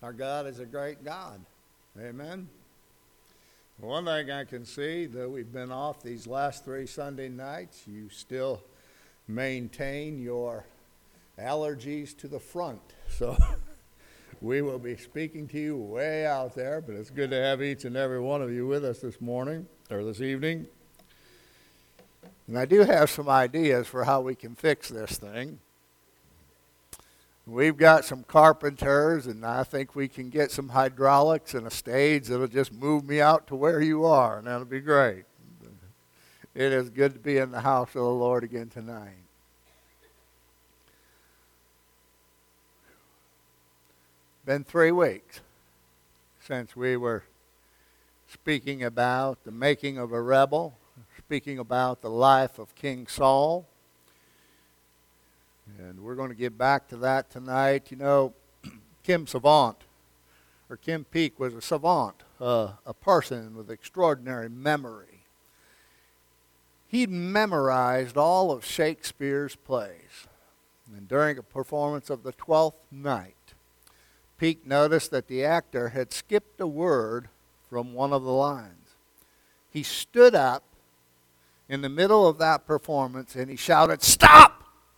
Our God is a great God. Amen. One thing I can see, though we've been off these last 3 Sunday nights, you still maintain your allergies to the front. So we will be speaking to you way out there, but it's good to have each and every one of you with us this morning or this evening. And I do have some ideas for how we can fix this thing. We've got some carpenters, and I think we can get some hydraulics and a stage that'll just move me out to where you are, and that'll be great. It is good to be in the house of the Lord again tonight. Been 3 weeks since we were speaking about the making of a rebel, speaking about the life of King Saul. And we're going to get back to that tonight. You know, Kim Peek was a savant, a person with extraordinary memory. He'd memorized all of Shakespeare's plays. And during a performance of the 12th night, Peek noticed that the actor had skipped a word from one of the lines. He stood up in the middle of that performance and he shouted, "Stop!"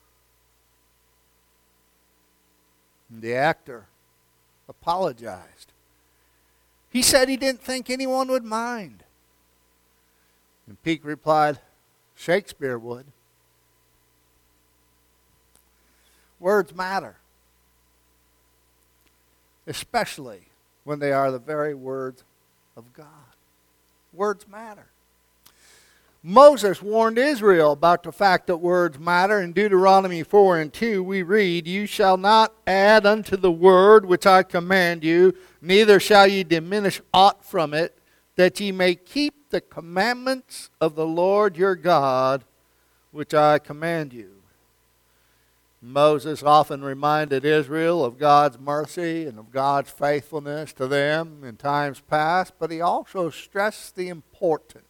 And the actor apologized. He said he didn't think anyone would mind. And Peek replied, "Shakespeare would." Words matter, especially when they are the very words of God. Words matter. Moses warned Israel about the fact that words matter. In Deuteronomy 4:2, we read, "You shall not add unto the word which I command you, neither shall ye diminish aught from it, that ye may keep the commandments of the Lord your God, which I command you." Moses often reminded Israel of God's mercy and of God's faithfulness to them in times past, but he also stressed the importance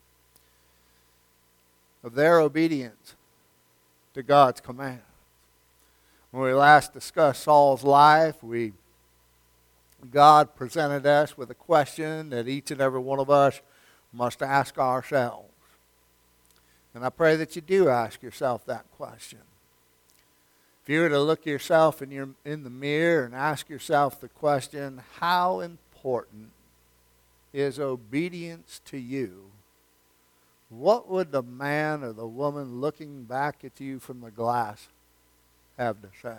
of their obedience to God's commands. When we last discussed Saul's life, God presented us with a question that each and every one of us must ask ourselves. And I pray that you do ask yourself that question. If you were to look yourself in the mirror and ask yourself the question, how important is obedience to you? What would the man or the woman looking back at you from the glass have to say?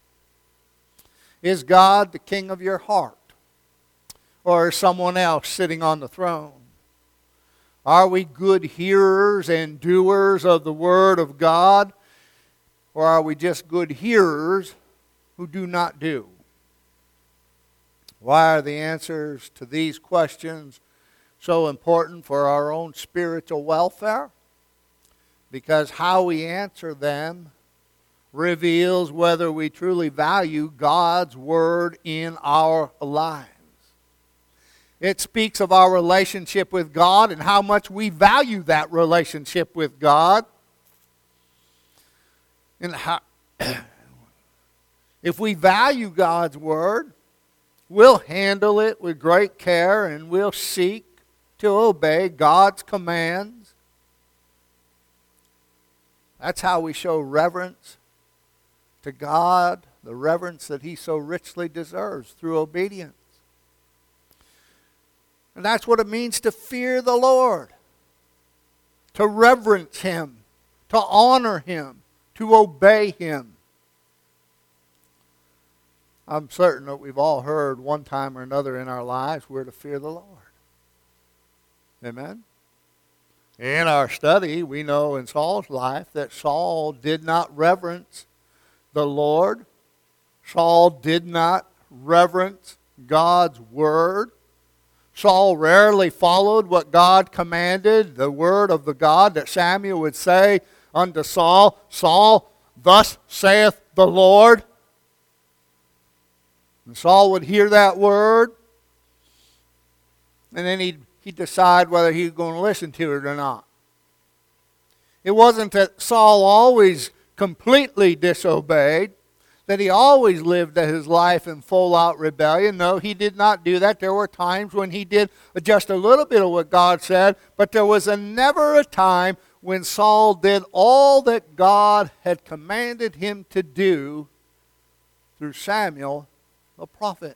Is God the king of your heart? Or is someone else sitting on the throne? Are we good hearers and doers of the Word of God? Or are we just good hearers who do not do? Why are the answers to these questions so important for our own spiritual welfare? Because how we answer them reveals whether we truly value God's Word in our lives. It speaks of our relationship with God and how much we value that relationship with God. And how, if we value God's Word, we'll handle it with great care and we'll seek to obey God's commands. That's how we show reverence to God, the reverence that He so richly deserves through obedience. And that's what it means to fear the Lord, to reverence Him, to honor Him, to obey Him. I'm certain that we've all heard one time or another in our lives we're to fear the Lord. Amen? In our study, we know in Saul's life that Saul did not reverence the Lord. Saul did not reverence God's Word. Saul rarely followed what God commanded, the word of the God that Samuel would say unto Saul, "Saul, thus saith the Lord." And Saul would hear that word, and then he'd decide whether he was going to listen to it or not. It wasn't that Saul always completely disobeyed. that he always lived his life in full-out rebellion. No, he did not do that. There were times when he did just a little bit of what God said, but there was never a time when Saul did all that God had commanded him to do through Samuel, the prophet.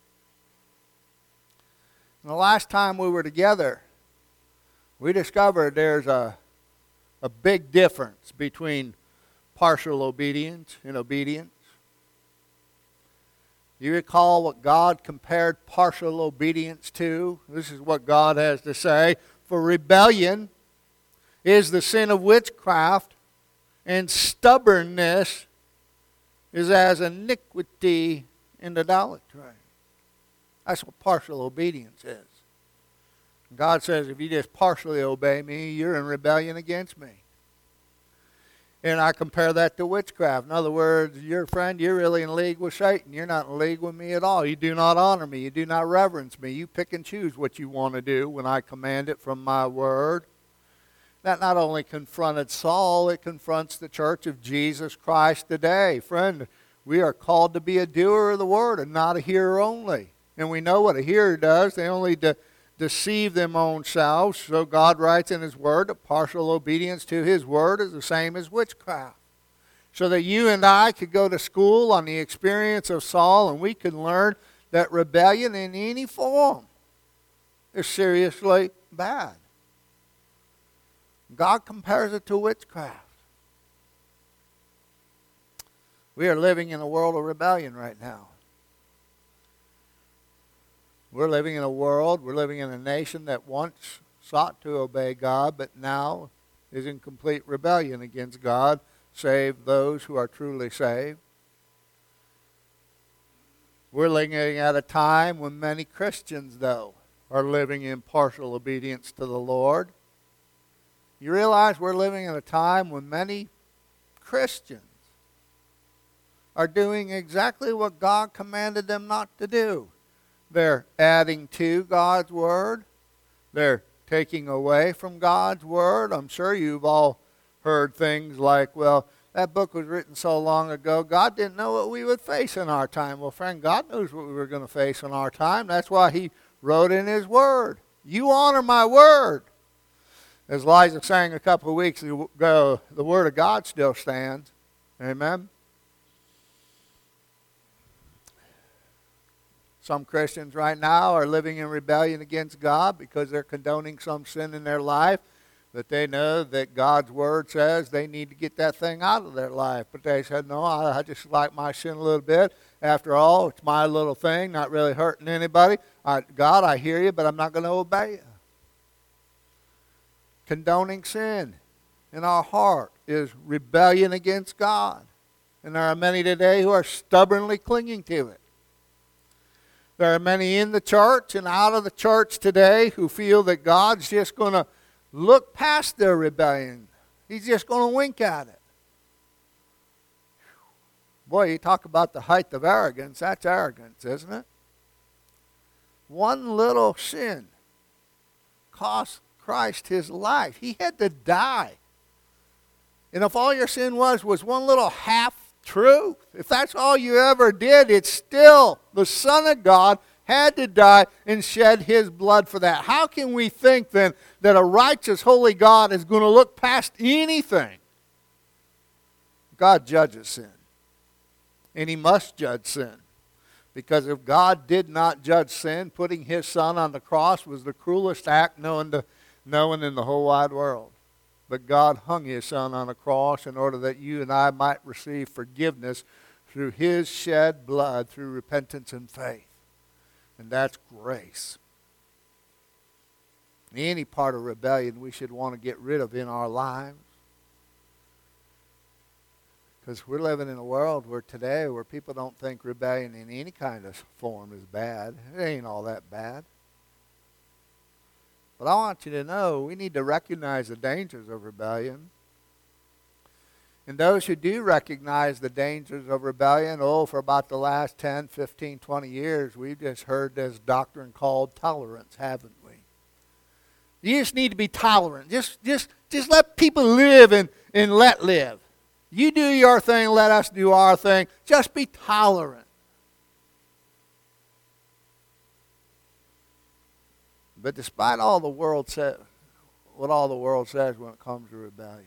And the last time we were together, we discovered there's a big difference between partial obedience and obedience. You recall what God compared partial obedience to? This is what God has to say. For rebellion is the sin of witchcraft, and stubbornness is as iniquity and idolatry. That's what partial obedience is. God says, if you just partially obey me, you're in rebellion against me. And I compare that to witchcraft. In other words, your friend, you're really in league with Satan. You're not in league with me at all. You do not honor me. You do not reverence me. You pick and choose what you want to do when I command it from my word. That not only confronted Saul, it confronts the church of Jesus Christ today. Friend, we are called to be a doer of the word and not a hearer only. And we know what a hearer does. They only deceive them own selves. So God writes in his word that partial obedience to his word is the same as witchcraft. So that you and I could go to school on the experience of Saul and we could learn that rebellion in any form is seriously bad. God compares it to witchcraft. We are living in a world of rebellion right now. We're living in a nation that once sought to obey God, but now is in complete rebellion against God, save those who are truly saved. We're living at a time when many Christians, though, are living in partial obedience to the Lord. You realize we're living in a time when many Christians are doing exactly what God commanded them not to do. They're adding to God's word. They're taking away from God's word. I'm sure you've all heard things like, well, that book was written so long ago, God didn't know what we would face in our time. Well, friend, God knows what we were going to face in our time. That's why he wrote in his word. You honor my word. As Liza sang a couple of weeks ago, the word of God still stands. Amen. Some Christians right now are living in rebellion against God because they're condoning some sin in their life that they know that God's word says they need to get that thing out of their life. But they said, no, I just like my sin a little bit. After all, it's my little thing, not really hurting anybody. God, I hear you, but I'm not going to obey you. Condoning sin in our heart is rebellion against God. And there are many today who are stubbornly clinging to it. There are many in the church and out of the church today who feel that God's just going to look past their rebellion. He's just going to wink at it. Boy, you talk about the height of arrogance. That's arrogance, isn't it? One little sin cost Christ his life. He had to die. And if all your sin was one little half-truth, if that's all you ever did, it's still the Son of God had to die and shed his blood for that. How can we think then that a righteous, holy God is going to look past anything? God judges sin. And he must judge sin. Because if God did not judge sin, putting his Son on the cross was the cruelest act known in the whole wide world. But God hung his Son on a cross in order that you and I might receive forgiveness through his shed blood, through repentance and faith. And that's grace. Any part of rebellion we should want to get rid of in our lives. Because we're living in a world where people don't think rebellion in any kind of form is bad. It ain't all that bad. But I want you to know we need to recognize the dangers of rebellion. And those who do recognize the dangers of rebellion, for about the last 10, 15, 20 years, we've just heard this doctrine called tolerance, haven't we? You just need to be tolerant. Just let people live and let live. You do your thing, let us do our thing. Just be tolerant. But despite all the world says, what all the world says when it comes to rebellion,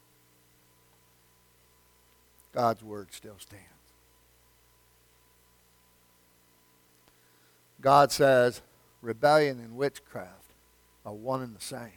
God's word still stands. God says rebellion and witchcraft are one and the same.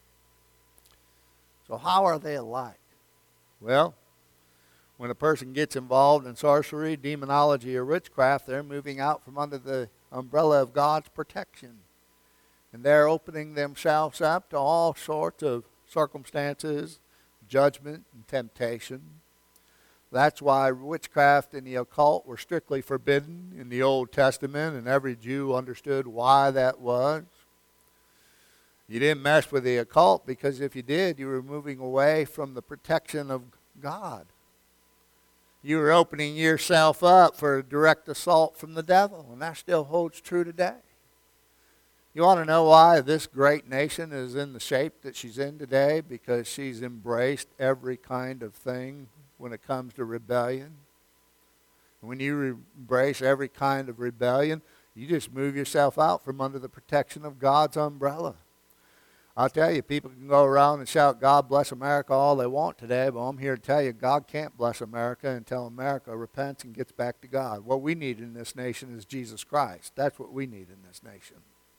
So how are they alike? Well, when a person gets involved in sorcery, demonology, or witchcraft, they're moving out from under the umbrella of God's protection. And they're opening themselves up to all sorts of circumstances, judgment, and temptation. That's why witchcraft and the occult were strictly forbidden in the Old Testament, and every Jew understood why that was. You didn't mess with the occult because if you did, you were moving away from the protection of God. You were opening yourself up for a direct assault from the devil, and that still holds true today. You want to know why this great nation is in the shape that she's in today? Because she's embraced every kind of thing when it comes to rebellion. When you embrace every kind of rebellion, you just move yourself out from under the protection of God's umbrella. I'll tell you, people can go around and shout, God bless America all they want today, but I'm here to tell you, God can't bless America until America repents and gets back to God. What we need in this nation is Jesus Christ. That's what we need in this nation.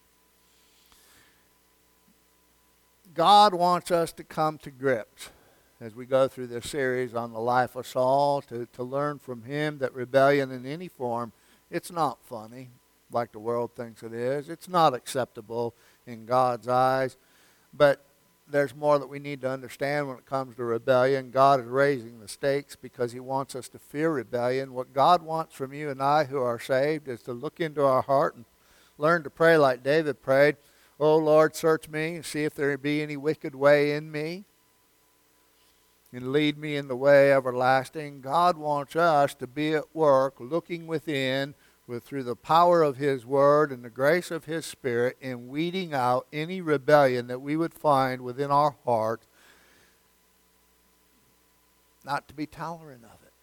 God wants us to come to grips as we go through this series on the life of Saul, to learn from him that rebellion in any form, it's not funny like the world thinks it is. It's not acceptable in God's eyes. But there's more that we need to understand when it comes to rebellion. God is raising the stakes because he wants us to fear rebellion. What God wants from you and I who are saved is to look into our heart and learn to pray like David prayed. Oh, Lord, search me and see if there be any wicked way in me, and lead me in the way everlasting. God wants us to be at work looking within through the power of his word and the grace of his Spirit in weeding out any rebellion that we would find within our heart, not to be tolerant of it.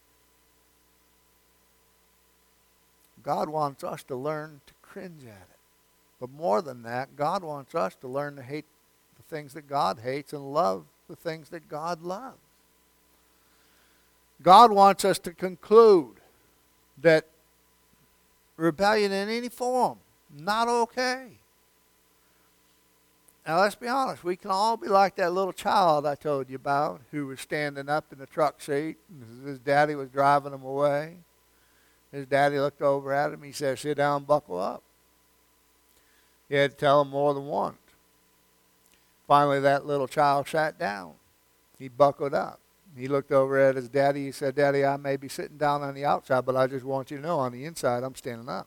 God wants us to learn to cringe at it. But more than that, God wants us to learn to hate the things that God hates and love the things that God loves. God wants us to conclude that rebellion in any form, not okay. Now let's be honest, we can all be like that little child I told you about who was standing up in the truck seat and his daddy was driving him away. His daddy looked over at him, he said, sit down, buckle up. He had to tell him more than once. Finally, that little child sat down. He buckled up. He looked over at his daddy. He said, Daddy, I may be sitting down on the outside, but I just want you to know on the inside I'm standing up.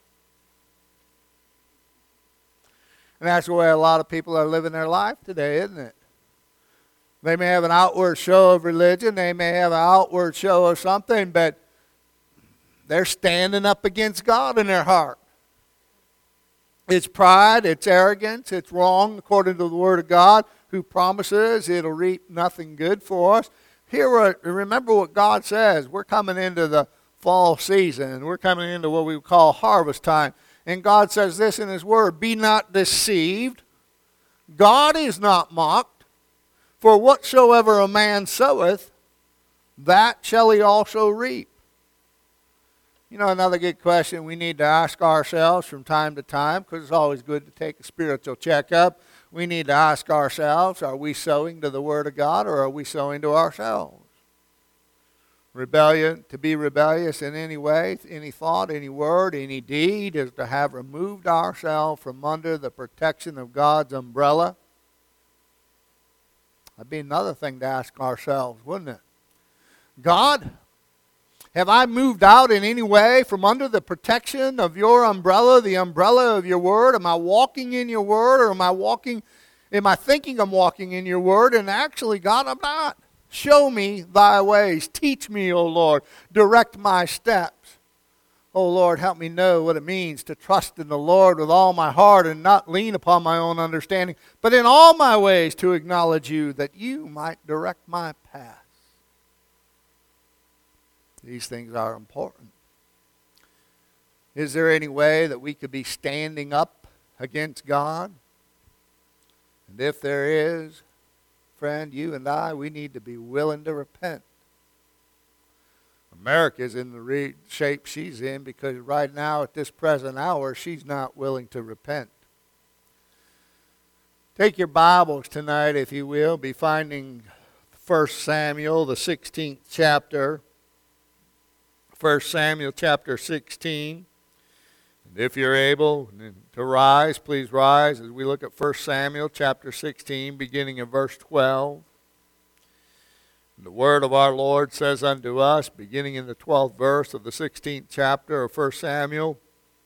And that's the way a lot of people are living their life today, isn't it? They may have an outward show of religion. They may have an outward show of something, but they're standing up against God in their heart. It's pride, it's arrogance, it's wrong according to the Word of God, who promises it'll reap nothing good for us. Remember what God says. We're coming into the fall season. We're coming into what we call harvest time. And God says this in his word, be not deceived. God is not mocked. For whatsoever a man soweth, that shall he also reap. You know, another good question we need to ask ourselves from time to time, because it's always good to take a spiritual checkup. We need to ask ourselves, are we sowing to the Word of God or are we sowing to ourselves? Rebellion, to be rebellious in any way, any thought, any word, any deed, is to have removed ourselves from under the protection of God's umbrella. That'd be another thing to ask ourselves, wouldn't it? God, have I moved out in any way from under the protection of your umbrella, the umbrella of your word? Am I walking in your word, or am I thinking I'm walking in your word, and actually, God, I'm not? Show me thy ways. Teach me, O Lord. Direct my steps. O Lord, help me know what it means to trust in the Lord with all my heart and not lean upon my own understanding, but in all my ways to acknowledge you, that you might direct my path. These things are important. Is there any way that we could be standing up against God? And if there is, friend, you and I, we need to be willing to repent. America's in the shape she's in because right now at this present hour she's not willing to repent. Take your Bibles tonight, if you will. Be finding 1 Samuel, the 16th chapter. 1 Samuel chapter 16. And if you're able to rise, please rise as we look at 1 Samuel chapter 16, beginning in verse 12. The word of our Lord says unto us, beginning in the 12th verse of the 16th chapter of 1 Samuel,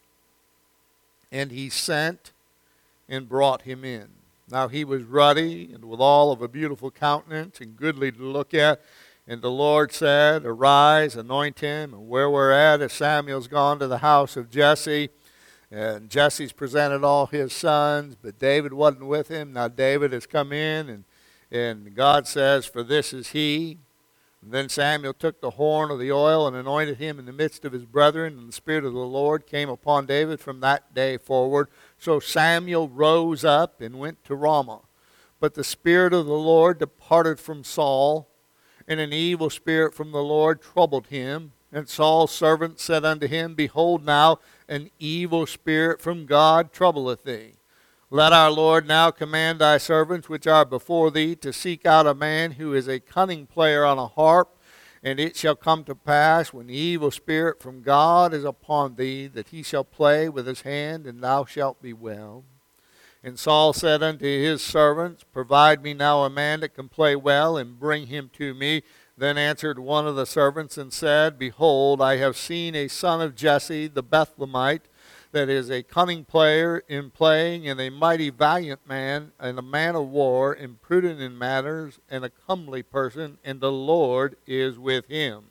and he sent and brought him in. Now he was ruddy and withal of a beautiful countenance and goodly to look at. And the Lord said, arise, anoint him. And where we're at is Samuel's gone to the house of Jesse. And Jesse's presented all his sons, but David wasn't with him. Now David has come in, and God says, for this is he. And then Samuel took the horn of the oil and anointed him in the midst of his brethren, and the Spirit of the Lord came upon David from that day forward. So Samuel rose up and went to Ramah. But the Spirit of the Lord departed from Saul, and an evil spirit from the Lord troubled him. And Saul's servant said unto him, behold now, an evil spirit from God troubleth thee. Let our Lord now command thy servants which are before thee to seek out a man who is a cunning player on a harp. And it shall come to pass, when the evil spirit from God is upon thee, that he shall play with his hand, and thou shalt be well. And Saul said unto his servants, provide me now a man that can play well, and bring him to me. Then answered one of the servants and said, behold, I have seen a son of Jesse the Bethlehemite, that is a cunning player in playing, and a mighty valiant man, and a man of war, and prudent in matters, and a comely person, and the Lord is with him.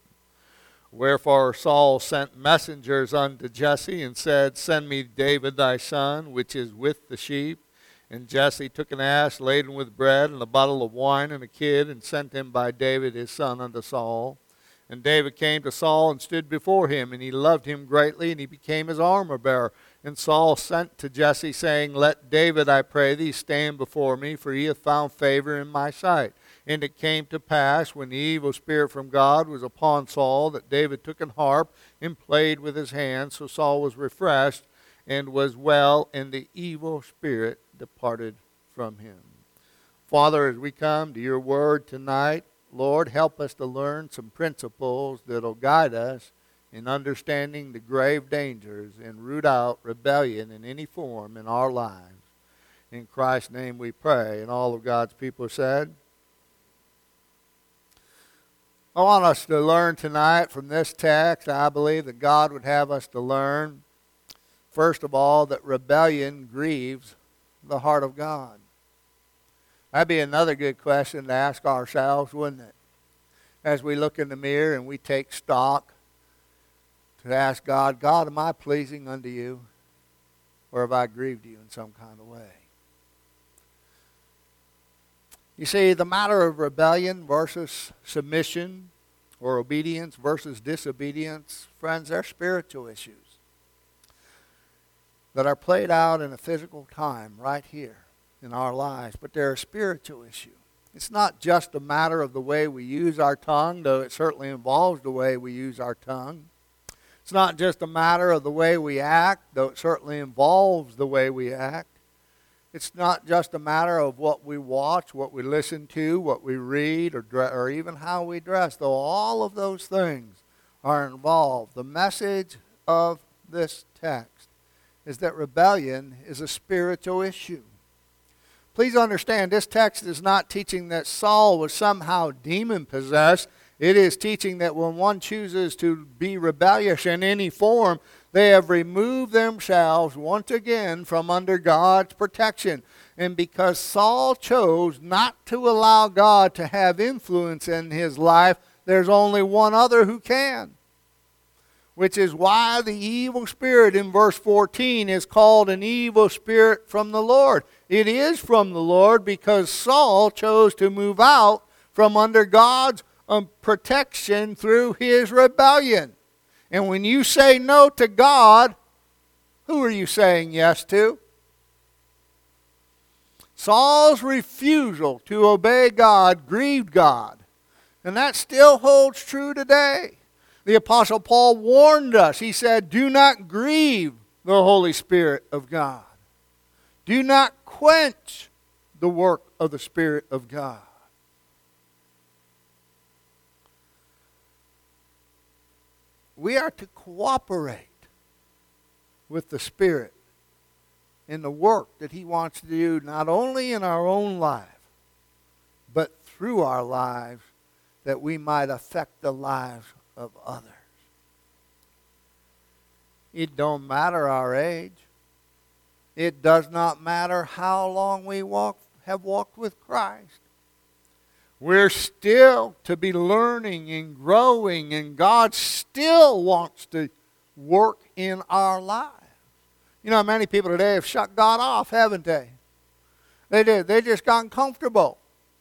Wherefore Saul sent messengers unto Jesse, and said, send me David thy son, which is with the sheep. And Jesse took an ass laden with bread, and a bottle of wine, and a kid, and sent him by David his son unto Saul. And David came to Saul and stood before him, and he loved him greatly, and he became his armor-bearer. And Saul sent to Jesse, saying, let David, I pray thee, stand before me, for he hath found favor in my sight. And it came to pass, when the evil spirit from God was upon Saul, that David took an harp and played with his hands. So Saul was refreshed and was well, and the evil spirit departed from him. Father, as we come to your word tonight, Lord, help us to learn some principles that will guide us in understanding the grave dangers and root out rebellion in any form in our lives. In Christ's name we pray. And all of God's people said, I want us to learn tonight from this text. I believe that God would have us to learn, first of all, that rebellion grieves the heart of God. That'd be another good question to ask ourselves, wouldn't it? As we look in the mirror and we take stock, to ask God, God, am I pleasing unto you? Or have I grieved you in some kind of way? You see, the matter of rebellion versus submission, or obedience versus disobedience, friends, they're spiritual issues that are played out in a physical time right here in our lives, but they're a spiritual issue. It's not just a matter of the way we use our tongue, though it certainly involves the way we use our tongue. It's not just a matter of the way we act, though it certainly involves the way we act. It's not just a matter of what we watch, what we listen to, what we read, or even how we dress, though all of those things are involved. The message of this text is that rebellion is a spiritual issue. Please understand, this text is not teaching that Saul was somehow demon-possessed. It is teaching that when one chooses to be rebellious in any form, they have removed themselves once again from under God's protection. And because Saul chose not to allow God to have influence in his life, there's only one other who can. Which is why the evil spirit in verse 14 is called an evil spirit from the Lord. It is from the Lord because Saul chose to move out from under God's protection through his rebellion. And when you say no to God, who are you saying yes to? Saul's refusal to obey God grieved God. And that still holds true today. The Apostle Paul warned us. He said, do not grieve the Holy Spirit of God. Do not quench the work of the Spirit of God. We are to cooperate with the Spirit in the work that he wants to do, not only in our own life, but through our lives, that we might affect the lives of others. It don't matter our age. It does not matter how long we have walked with Christ. We're still to be learning and growing, and God still wants to work in our lives. You know, many people today have shut God off, haven't they? They did. They just gotten comfortable.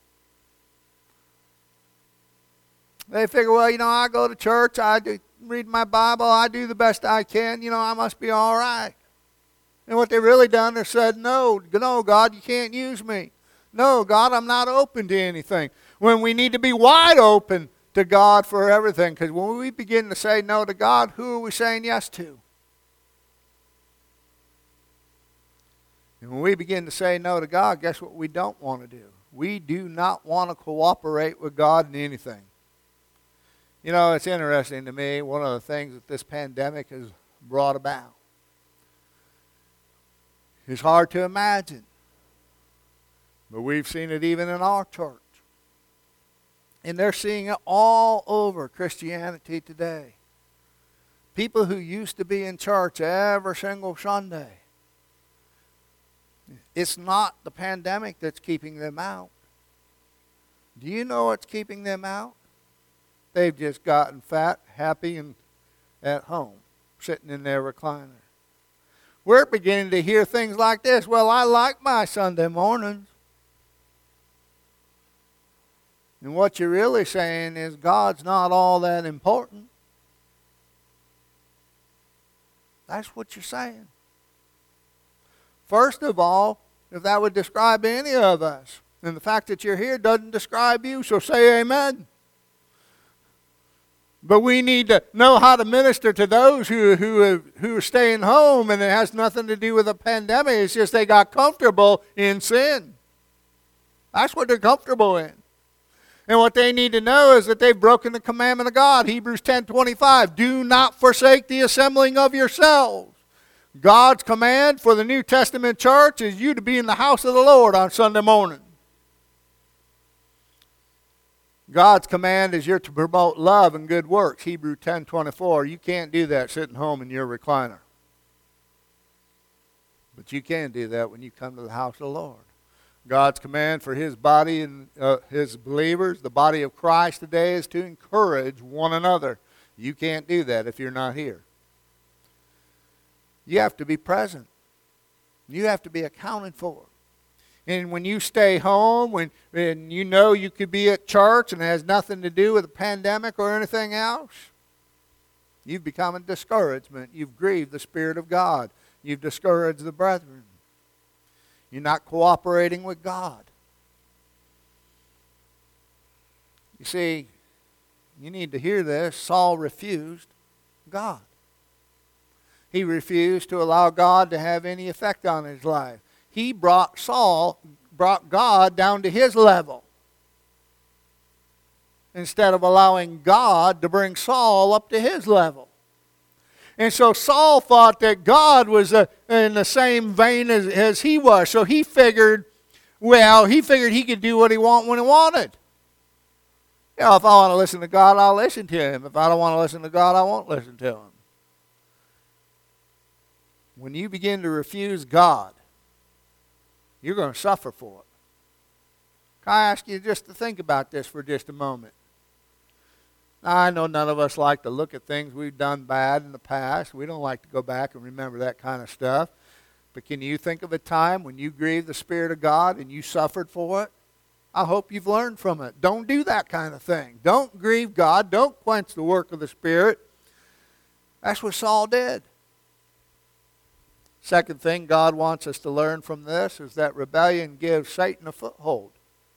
They figure, well, you know, I go to church, I read my Bible, I do the best I can, you know, I must be all right. And what they've really done is said, no, God, you can't use me. No, God, I'm not open to anything. When we need to be wide open to God for everything. Because when we begin to say no to God, who are we saying yes to? And when we begin to say no to God, guess what we don't want to do? We do not want to cooperate with God in anything. You know, it's interesting to me, one of the things that this pandemic has brought about. It's hard to imagine. But we've seen it even in our church. And they're seeing it all over Christianity today. People who used to be in church every single Sunday. It's not the pandemic that's keeping them out. Do you know what's keeping them out? They've just gotten fat, happy, and at home, sitting in their recliner. We're beginning to hear things like this. Well, I like my Sunday mornings. And what you're really saying is God's not all that important. That's what you're saying. First of all, if that would describe any of us, and the fact that you're here doesn't describe you, so say amen. But we need to know how to minister to those who are staying home, and it has nothing to do with the pandemic. It's just they got comfortable in sin. That's what they're comfortable in. And what they need to know is that they've broken the commandment of God. Hebrews 10:25. Do not forsake the assembling of yourselves. God's command for the New Testament church is you to be in the house of the Lord on Sunday morning. God's command is you're to promote love and good works. Hebrews 10:24. You can't do that sitting home in your recliner. But you can do that when you come to the house of the Lord. God's command for his body and his believers, the body of Christ today, is to encourage one another. You can't do that if you're not here. You have to be present. You have to be accounted for. And when you stay home, when you know you could be at church and it has nothing to do with the pandemic or anything else, you've become a discouragement. You've grieved the Spirit of God. You've discouraged the brethren. You're not cooperating with God. You see, you need to hear this. Saul refused God. He refused to allow God to have any effect on his life. He brought God down to his level, instead of allowing God to bring Saul up to his level. And so Saul thought that God was in the same vein as he was. So he figured he could do what he wanted when he wanted. You know, if I want to listen to God, I'll listen to him. If I don't want to listen to God, I won't listen to him. When you begin to refuse God, you're going to suffer for it. Can I ask you just to think about this for just a moment? Now, I know none of us like to look at things we've done bad in the past. We don't like to go back and remember that kind of stuff. But can you think of a time when you grieved the Spirit of God and you suffered for it? I hope you've learned from it. Don't do that kind of thing. Don't grieve God. Don't quench the work of the Spirit. That's what Saul did. Second thing God wants us to learn from this is that rebellion gives Satan a foothold.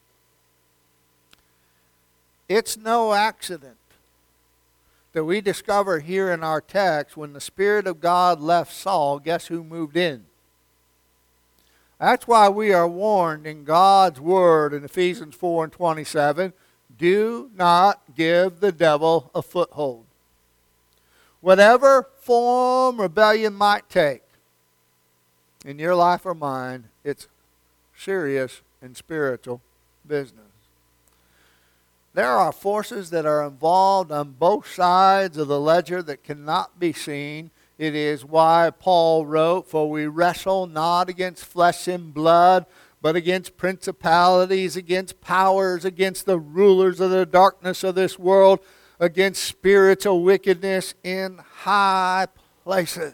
It's no accident that we discover here in our text when the Spirit of God left Saul, guess who moved in? That's why we are warned in God's Word in Ephesians 4 and 27, do not give the devil a foothold. Whatever form rebellion might take in your life or mine, it's serious and spiritual business. There are forces that are involved on both sides of the ledger that cannot be seen. It is why Paul wrote, for we wrestle not against flesh and blood, but against principalities, against powers, against the rulers of the darkness of this world, against spiritual wickedness in high places.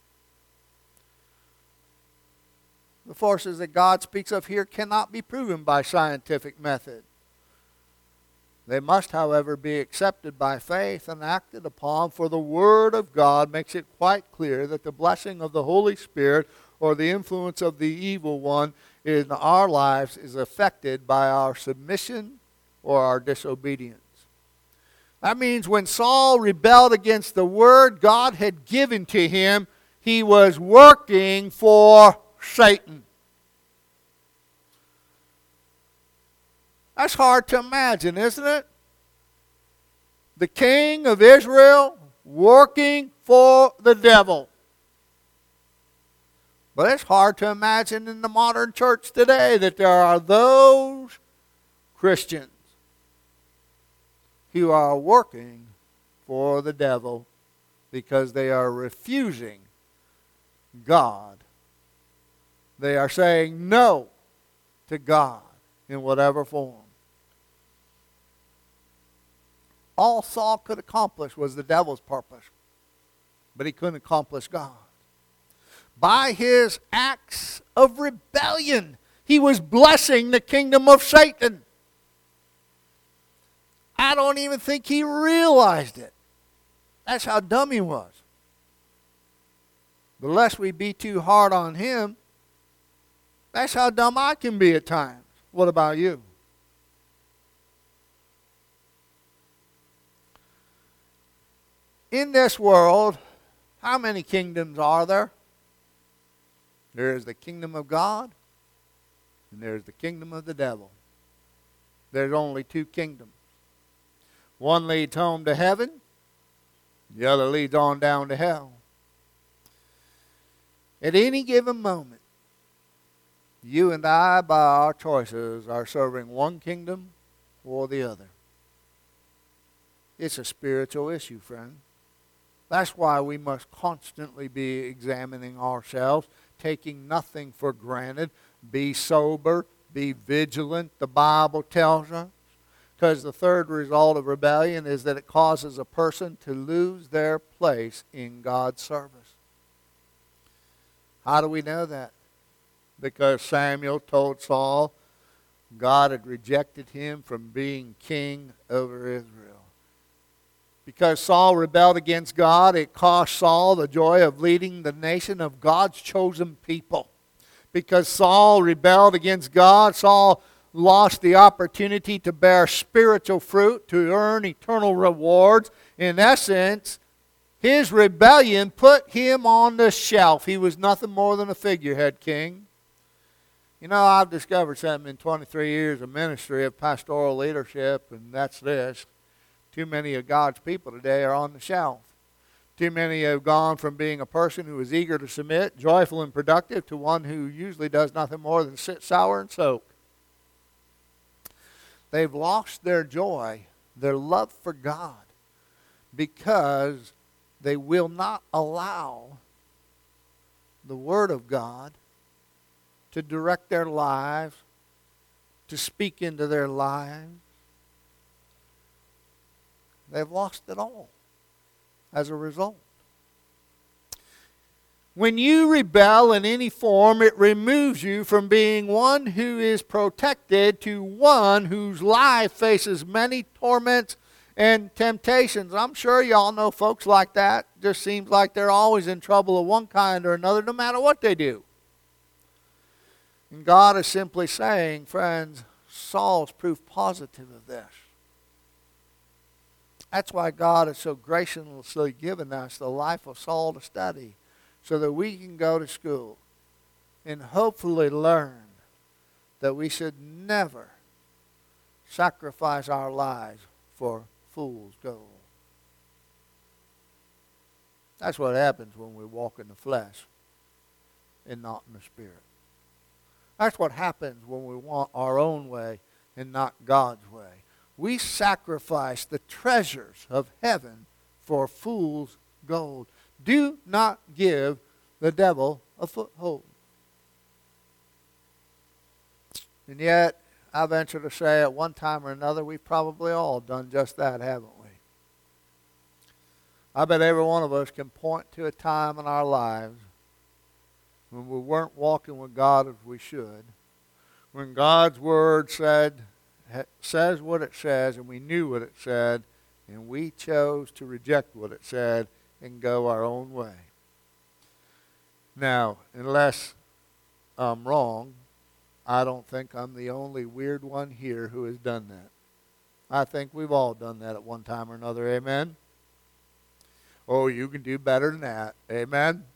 The forces that God speaks of here cannot be proven by scientific method. They must, however, be accepted by faith and acted upon, for the Word of God makes it quite clear that the blessing of the Holy Spirit or the influence of the evil one in our lives is affected by our submission or our disobedience. That means when Saul rebelled against the Word God had given to him, he was working for Satan. That's hard to imagine, isn't it? The king of Israel working for the devil. But it's hard to imagine in the modern church today that there are those Christians who are working for the devil because they are refusing God. They are saying no to God in whatever form. All Saul could accomplish was the devil's purpose, but he couldn't accomplish God. By his acts of rebellion, he was blessing the kingdom of Satan. I don't even think he realized it. That's how dumb he was. But lest we be too hard on him, that's how dumb I can be at times. What about you? In this world, how many kingdoms are there? There is the kingdom of God, and there is the kingdom of the devil. There's only two kingdoms. One leads home to heaven, the other leads on down to hell. At any given moment, you and I, by our choices, are serving one kingdom or the other. It's a spiritual issue, friend. That's why we must constantly be examining ourselves, taking nothing for granted. Be sober, be vigilant, the Bible tells us. Because the third result of rebellion is that it causes a person to lose their place in God's service. How do we know that? Because Samuel told Saul God had rejected him from being king over Israel. Because Saul rebelled against God, it cost Saul the joy of leading the nation of God's chosen people. Because Saul rebelled against God, Saul lost the opportunity to bear spiritual fruit, to earn eternal rewards. In essence, his rebellion put him on the shelf. He was nothing more than a figurehead king. You know, I've discovered something in 23 years of ministry of pastoral leadership, and that's this. Too many of God's people today are on the shelf. Too many have gone from being a person who is eager to submit, joyful and productive, to one who usually does nothing more than sit sour and soak. They've lost their joy, their love for God, because they will not allow the Word of God to direct their lives, to speak into their lives. They've lost it all as a result. When you rebel in any form, it removes you from being one who is protected to one whose life faces many torments and temptations. I'm sure y'all know folks like that. Just seems like they're always in trouble of one kind or another, no matter what they do. And God is simply saying, friends, Saul's proof positive of this. That's why God has so graciously given us the life of Saul to study, so that we can go to school and hopefully learn that we should never sacrifice our lives for fool's gold. That's what happens when we walk in the flesh and not in the Spirit. That's what happens when we want our own way and not God's way. We sacrifice the treasures of heaven for fool's gold. Do not give the devil a foothold. And yet, I venture to say at one time or another, we've probably all done just that, haven't we? I bet every one of us can point to a time in our lives when we weren't walking with God as we should, when God's Word says what it says, and we knew what it said, and we chose to reject what it said and go our own way. Now, unless I'm wrong, I don't think I'm the only weird one here who has done that. I think we've all done that at one time or another, amen? Oh, you can do better than that, amen?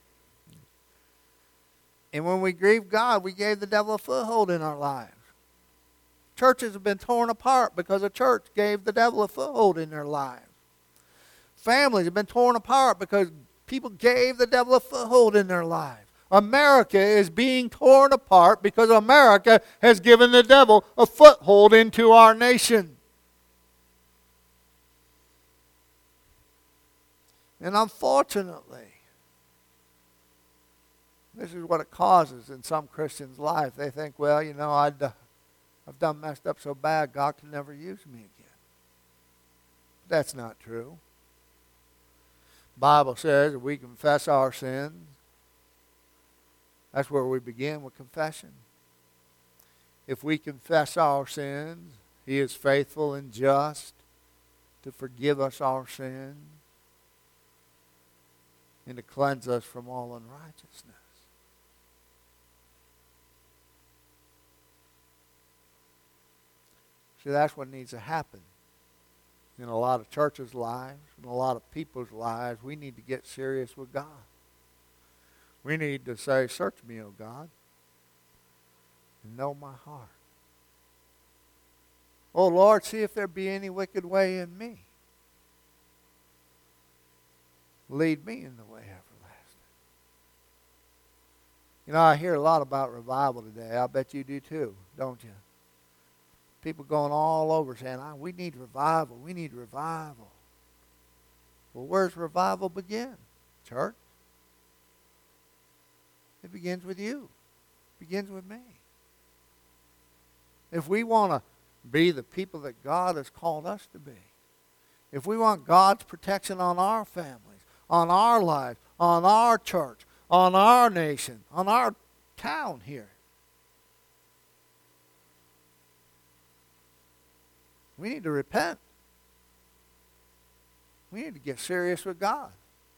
And when we grieved God, we gave the devil a foothold in our lives. Churches have been torn apart because a church gave the devil a foothold in their lives. Families have been torn apart because people gave the devil a foothold in their lives. America is being torn apart because America has given the devil a foothold into our nation. And unfortunately, this is what it causes in some Christians' life. They think, well, you know, I've done messed up so bad, God can never use me again. That's not true. The Bible says if we confess our sins, that's where we begin with confession. If we confess our sins, He is faithful and just to forgive us our sins and to cleanse us from all unrighteousness. See, that's what needs to happen in a lot of churches' lives, in a lot of people's lives. We need to get serious with God. We need to say, search me, O God, and know my heart. Oh, Lord, see if there be any wicked way in me. Lead me in the way everlasting. You know, I hear a lot about revival today. I bet you do too, don't you? People going all over saying, we need revival, we need revival. Well, where's revival begin? Church? It begins with you. It begins with me. If we want to be the people that God has called us to be, if we want God's protection on our families, on our lives, on our church, on our nation, on our town here, we need to repent. We need to get serious with God.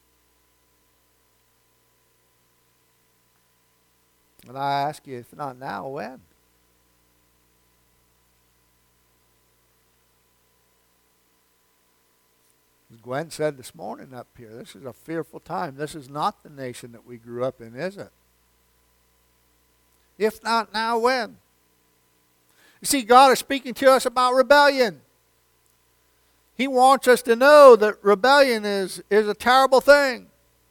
And I ask you, if not now, when? As Gwen said this morning up here, this is a fearful time. This is not the nation that we grew up in, is it? If not now, when? You see, God is speaking to us about rebellion. He wants us to know that rebellion is a terrible thing.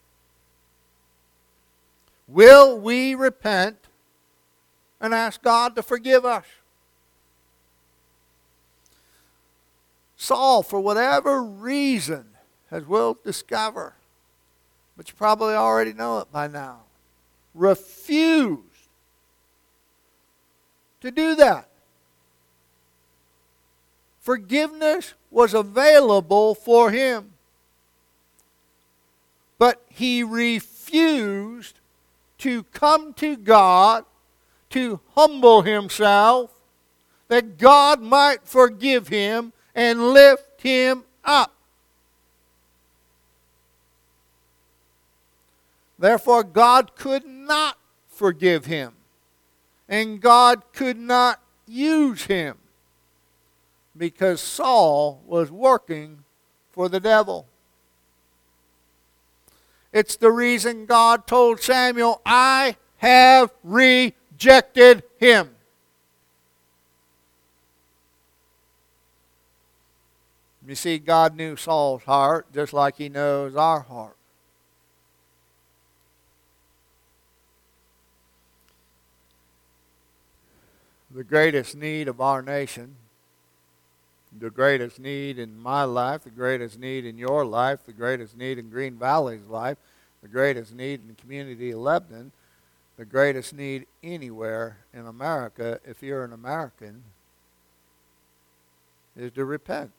Will we repent and ask God to forgive us? Saul, for whatever reason, as we'll discover, but you probably already know it by now, refused to do that. Forgiveness was available for him, but he refused refused to come to God to humble himself, that God might forgive him and lift him up. Therefore, God could not forgive him, and God could not use him, because Saul was working for the devil. It's the reason God told Samuel, I have rejected him. You see, God knew Saul's heart just like he knows our heart. The greatest need of our nation, the greatest need in my life, the greatest need in your life, the greatest need in Green Valley's life, the greatest need in the community of Lebanon, the greatest need anywhere in America, if you're an American, is to repent.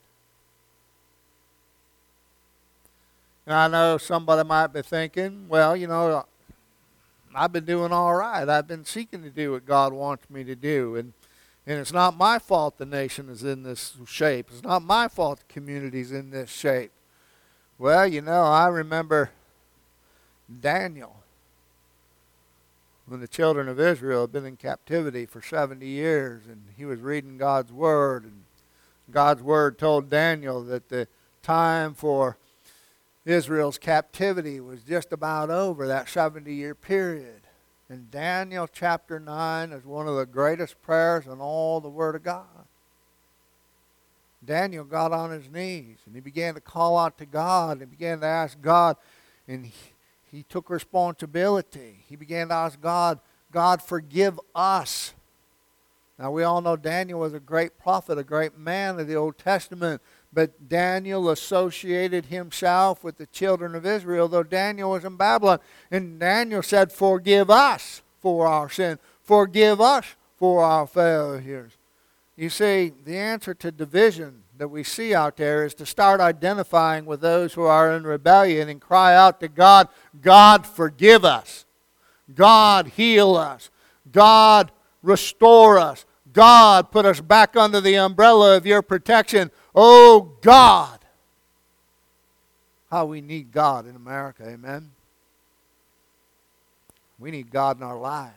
And I know somebody might be thinking, well, you know, I've been doing all right. I've been seeking to do what God wants me to do. And it's not my fault the nation is in this shape. It's not my fault the community is in this shape. Well, you know, I remember Daniel, when the children of Israel had been in captivity for 70 years, and he was reading God's Word. And God's Word told Daniel that the time for Israel's captivity was just about over, that 70-year period. And Daniel chapter 9 is one of the greatest prayers in all the Word of God. Daniel got on his knees and he began to call out to God and began to ask God, and he took responsibility. He began to ask God, God, forgive us. Now we all know Daniel was a great prophet, a great man of the Old Testament. But Daniel associated himself with the children of Israel, though Daniel was in Babylon. And Daniel said, forgive us for our sin. Forgive us for our failures. You see, the answer to division that we see out there is to start identifying with those who are in rebellion and cry out to God, God, forgive us. God, heal us. God, restore us. God, put us back under the umbrella of your protection. Oh, God. How we need God in America, amen? We need God in our lives.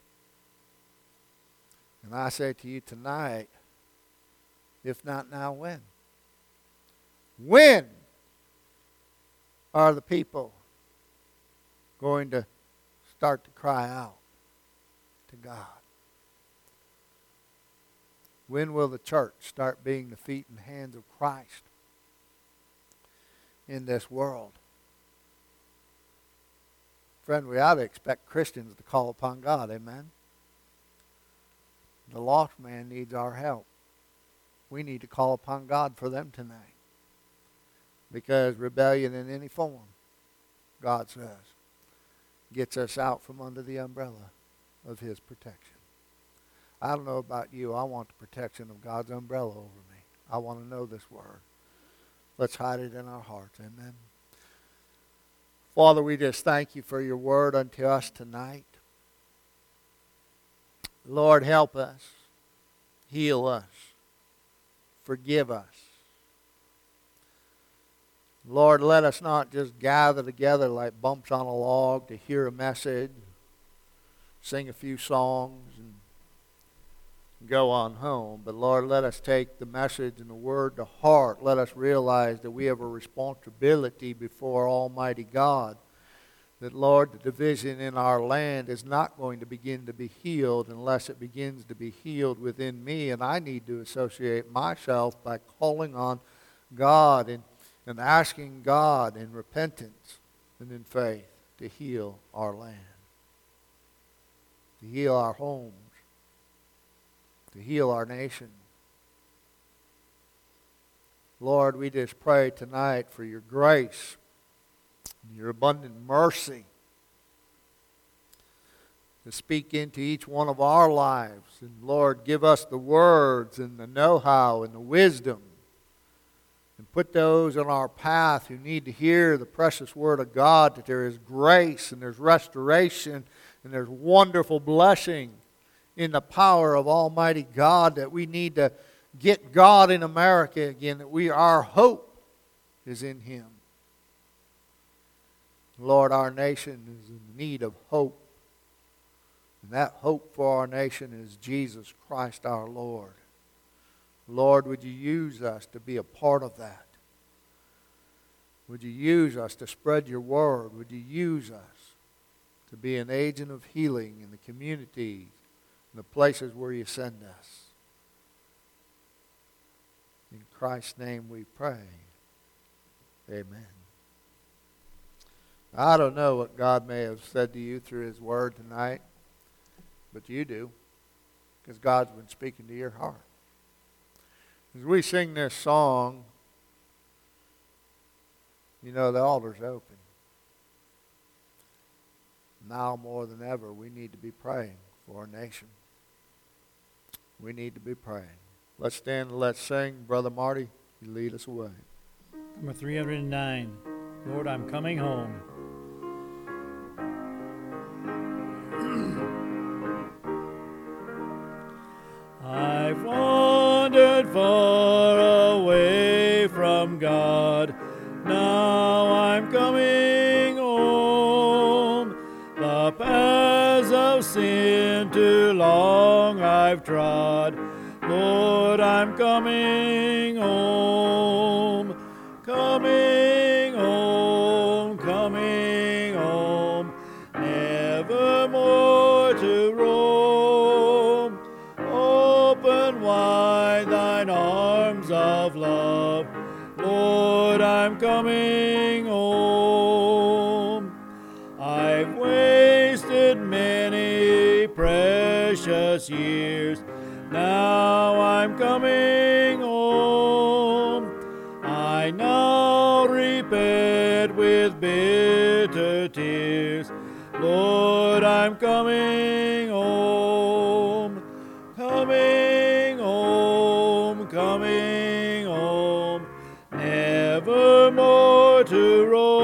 And I say to you tonight, if not now, when? When are the people going to start to cry out to God? When will the church start being the feet and hands of Christ in this world? Friend, we ought to expect Christians to call upon God, amen? The lost man needs our help. We need to call upon God for them tonight. Because rebellion in any form, God says, gets us out from under the umbrella of His protection. I don't know about you. I want the protection of God's umbrella over me. I want to know this word. Let's hide it in our hearts. Amen. Father, we just thank you for your word unto us tonight. Lord, help us. Heal us. Forgive us. Lord, let us not just gather together like bumps on a log to hear a message, sing a few songs, and go on home. But Lord, let us take the message and the word to heart. Let us realize that we have a responsibility before Almighty God. That, Lord, the division in our land is not going to begin to be healed unless it begins to be healed within me. And I need to associate myself by calling on God and asking God in repentance and in faith to heal our land, to heal our homes, to heal our nation. Lord, we just pray tonight for your grace and your abundant mercy to speak into each one of our lives. And Lord, give us the words and the know-how and the wisdom And put those on our path who need to hear the precious word of God, that there is grace and there's restoration and there's wonderful blessing in the power of Almighty God, that we need to get God in America again, that our hope is in Him. Lord, our nation is in need of hope. And that hope for our nation is Jesus Christ our Lord. Lord, would you use us to be a part of that? Would you use us to spread your word? Would you use us to be an agent of healing in the communities, in the places where you send us? In Christ's name we pray. Amen. I don't know what God may have said to you through His word tonight, but you do, because God's been speaking to your heart. As we sing this song, you know the altar's open. Now more than ever, we need to be praying for our nation. We need to be praying. Let's stand and let's sing. Brother Marty, you lead us away. Number 309, Lord, I'm coming home. I've wandered far away from God. Now I'm coming home. The paths of sin too long I've trod. Lord, I'm coming home. Coming home, coming home. Never more to roam. Open wide thine arms of love. Lord, I'm coming home. I've wasted many precious years. Now I'm coming home. I now repent with bitter tears. Lord, I'm coming home. Coming home, coming home. Never more to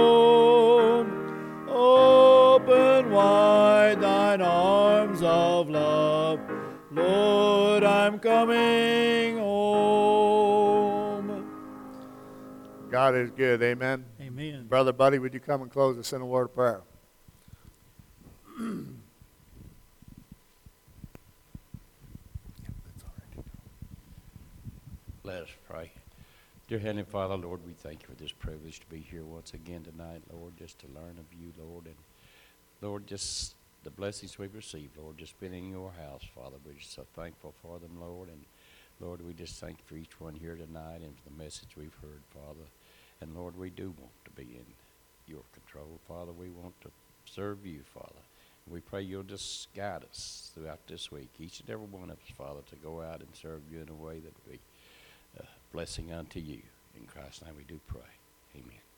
roam. Open wide thine arms of love. Lord, I'm coming home. God is good. Amen. Amen. Brother Buddy, would you come and close us in a word of prayer? Let us pray. Dear Heavenly Father, Lord, we thank you for this privilege to be here once again tonight, Lord, just to learn of you, Lord, and Lord, just the blessings we've received, Lord, just been in your house, Father. We're just so thankful for them, Lord, and Lord, we just thank you for each one here tonight and for the message we've heard, Father. And Lord, we do want to be in your control, Father. We want to serve you, Father. We pray you'll just guide us throughout this week, each and every one of us, Father, to go out and serve you in a way that will be a blessing unto you. In Christ's name we do pray. Amen.